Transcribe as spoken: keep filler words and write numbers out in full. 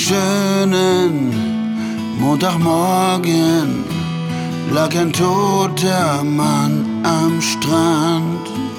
schönen Montagmorgen lag ein toter Mann am Strand.